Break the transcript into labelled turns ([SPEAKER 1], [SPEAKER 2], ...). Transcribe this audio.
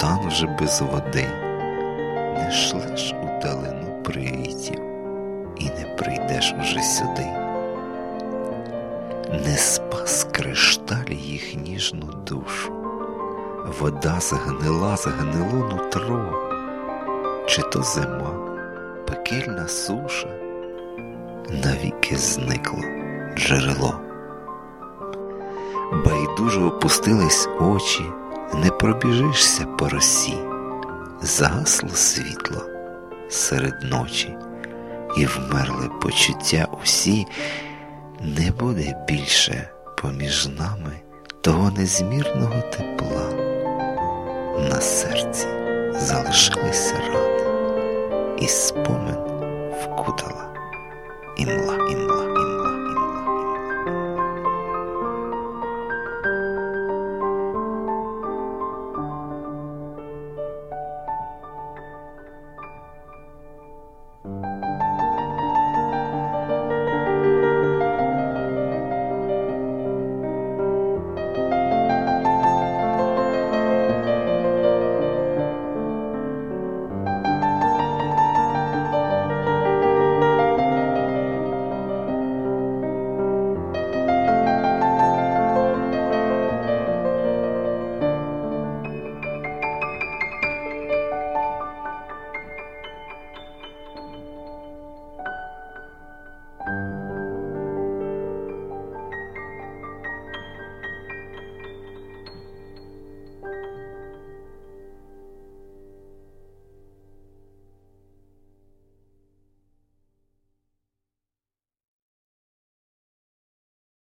[SPEAKER 1] стан вже без води. Не шлеш у далину привітів, і не прийдеш уже сюди. Не спас кришталь їх ніжну душу, вода загнило нутро. Чи то зима, пекельна суша, навіки зникло джерело. Байдуже опустились очі, не пробіжишся по росі. Загасло світло серед ночі, і вмерли почуття усі. Не буде більше поміж нами того незмірного тепла. На серці залишилися рани, і спомин вкутала імла.